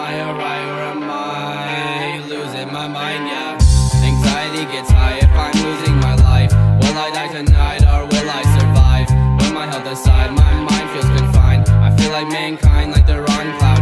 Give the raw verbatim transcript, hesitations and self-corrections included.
I alright or am I losing my mind, yeah? Anxiety gets high if I'm losing my life. Will I die tonight or will I survive? With my health aside, my mind feels confined. I feel like mankind, like they're on cloud